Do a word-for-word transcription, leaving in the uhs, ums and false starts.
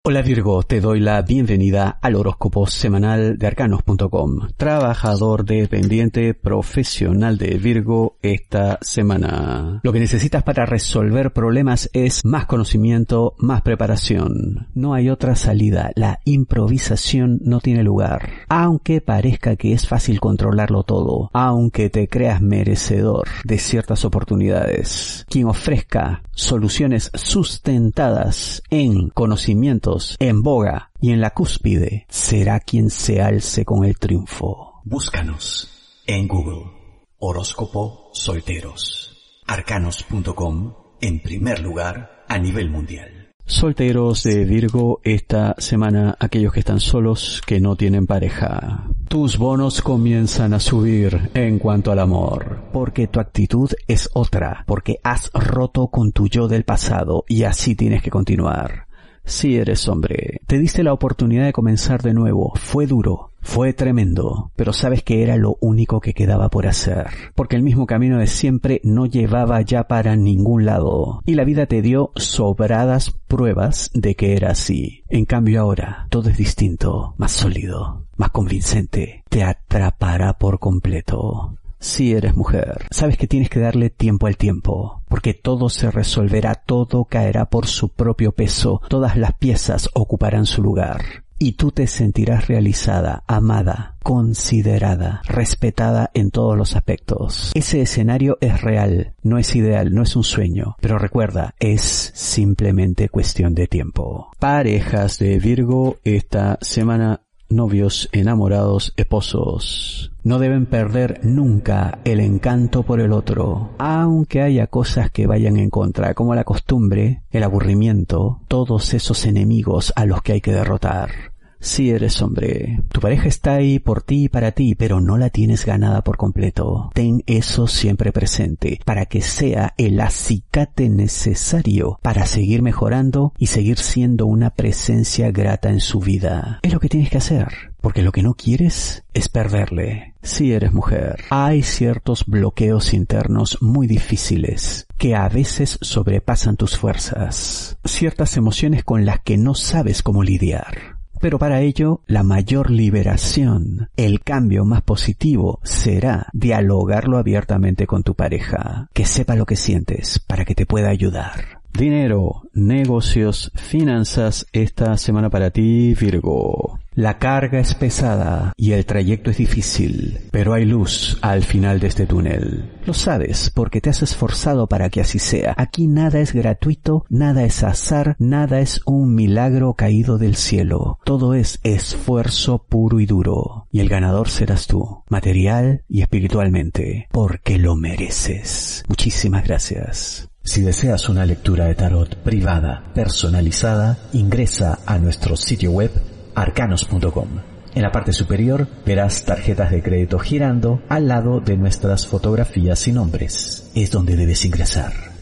Hola Virgo, te doy la bienvenida al horóscopo semanal de arcanos punto com. Trabajador dependiente profesional de Virgo esta semana. Lo que necesitas para resolver problemas es más conocimiento, más preparación. No hay otra salida. La improvisación no tiene lugar. Aunque parezca que es fácil controlarlo todo, aunque te creas merecedor de ciertas oportunidades, quien ofrezca soluciones sustentadas en conocimientos en boga y en la cúspide será quien se alce con el triunfo. Búscanos en Google. Horóscopo Solteros. arcanos punto com en primer lugar a nivel mundial. Solteros de Virgo esta semana, aquellos que están solos, que no tienen pareja. Tus bonos comienzan a subir en cuanto al amor, porque tu actitud es otra, porque has roto con tu yo del pasado y así tienes que continuar. Si eres hombre, te diste la oportunidad de comenzar de nuevo, fue duro, fue tremendo, pero sabes que era lo único que quedaba por hacer, porque el mismo camino de siempre no llevaba ya para ningún lado, y la vida te dio sobradas pruebas de que era así. En cambio ahora, todo es distinto, más sólido, más convincente, te atrapará por completo. Si eres mujer, sabes que tienes que darle tiempo al tiempo, porque todo se resolverá, todo caerá por su propio peso, todas las piezas ocuparán su lugar, y tú te sentirás realizada, amada, considerada, respetada en todos los aspectos. Ese escenario es real, no es ideal, no es un sueño, pero recuerda, es simplemente cuestión de tiempo. Parejas de Virgo esta semana. Novios, enamorados, esposos. No deben perder nunca el encanto por el otro, aunque haya cosas que vayan en contra, como la costumbre, el aburrimiento, todos esos enemigos a los que hay que derrotar. Si eres hombre, tu pareja está ahí por ti y para ti, pero no la tienes ganada por completo. Ten eso siempre presente, para que sea el acicate necesario para seguir mejorando y seguir siendo una presencia grata en su vida. Es lo que tienes que hacer, porque lo que no quieres es perderle. Si eres mujer, hay ciertos bloqueos internos muy difíciles que a veces sobrepasan tus fuerzas, ciertas emociones con las que no sabes cómo lidiar. Pero para ello, la mayor liberación, el cambio más positivo, será dialogarlo abiertamente con tu pareja, que sepa lo que sientes para que te pueda ayudar. Dinero, negocios, finanzas, esta semana para ti, Virgo. La carga es pesada y el trayecto es difícil, pero hay luz al final de este túnel. Lo sabes porque te has esforzado para que así sea. Aquí nada es gratuito, nada es azar, nada es un milagro caído del cielo. Todo es esfuerzo puro y duro. Y el ganador serás tú, material y espiritualmente, porque lo mereces. Muchísimas gracias. Si deseas una lectura de tarot privada, personalizada, ingresa a nuestro sitio web arcanos punto com. En la parte superior verás tarjetas de crédito girando al lado de nuestras fotografías y nombres. Es donde debes ingresar.